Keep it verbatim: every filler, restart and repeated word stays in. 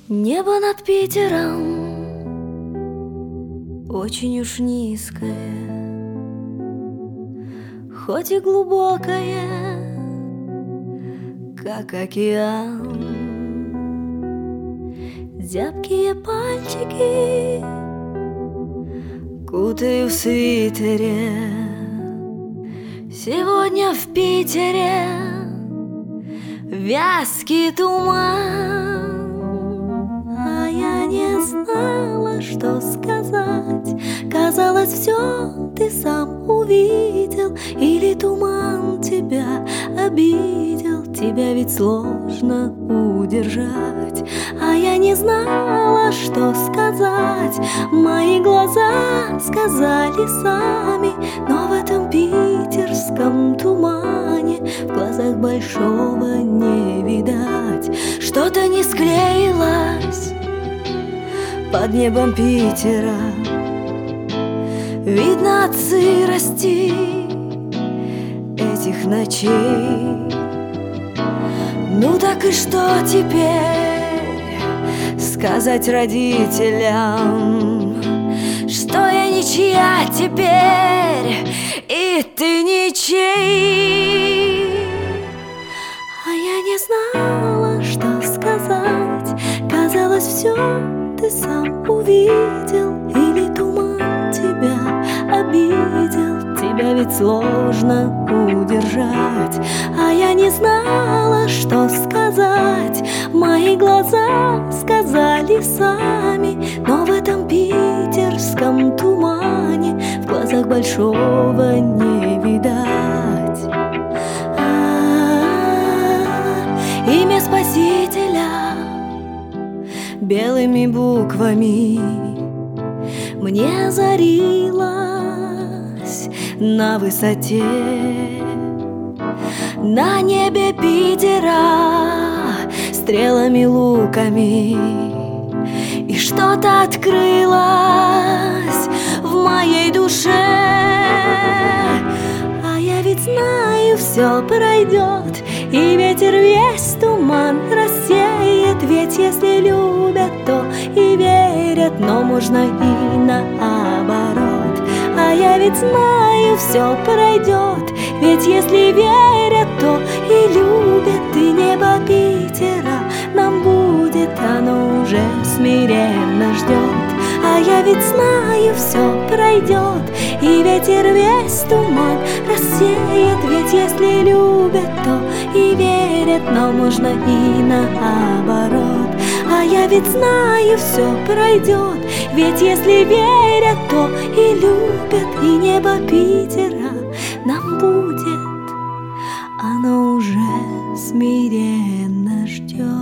Небо над Питером очень уж низкое, хоть и глубокое, как океан. Зябкие пальчики кутаю в свитере. Сегодня в Питере вязкий туман, а я не знала, что сказать. Казалось, все ты сам увидел, или туман тебя обидел. Тебя ведь сложно удержать, а я не знала, что сказать. Мои глаза сказали сами, но в этом питерском тумане в глазах большого не видать. Что-то не склеилось под небом Питера, видно от сырости этих ночей. Ну так и что теперь сказать родителям? Что я ничья теперь, и ты ничей. А я не знала, что сказать. Казалось, все ты сам увидел, или туман тебя обидел. Тебя ведь сложно удержать, а я не знала, что сказать. Мои глаза сказали сами, но в этом питерском тумане в глазах большого не видать. А-а-а, имя Спасителя белыми буквами мне зарилось на высоте. На небе Питера стрелами, луками, и что-то открылось в моей душе. А я ведь знаю, все пройдет, и ветер весь туман рассеет. Ведь если любят, то и верят, но можно и наоборот. А я ведь знаю, все пройдет, ведь если верят, то и любят. И небо Питера нам будет, оно уже смиренно ждет. А я ведь знаю, все пройдет, и ветер весь туман рассеет. Ведь если любят, то и верят, но можно и наоборот. А я ведь знаю, все пройдет, ведь если верят, то и любят. И небо Питера нам будет, оно уже смиренно ждет.